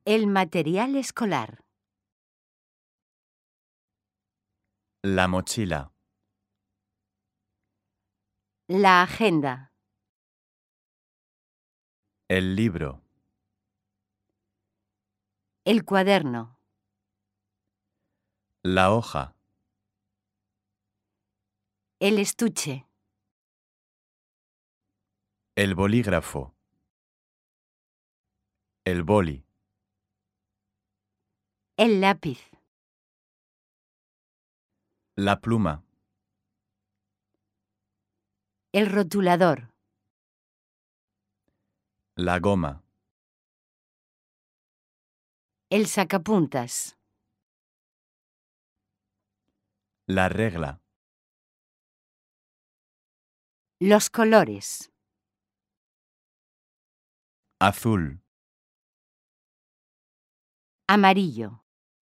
El material escolar. La mochila. La agenda. El libro. El cuaderno. La hoja. El estuche. El bolígrafo. El boli. El lápiz. La pluma. El rotulador. La goma. El sacapuntas. La regla. Los colores. Azul. Amarillo.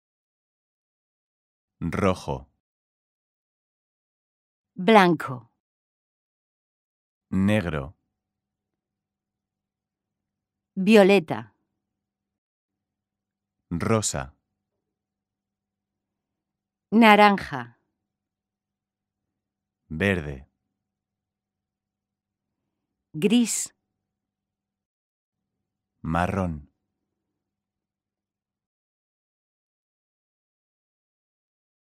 Rojo. Blanco. Negro. Violeta. Rosa. Naranja. Verde. Gris. Marrón.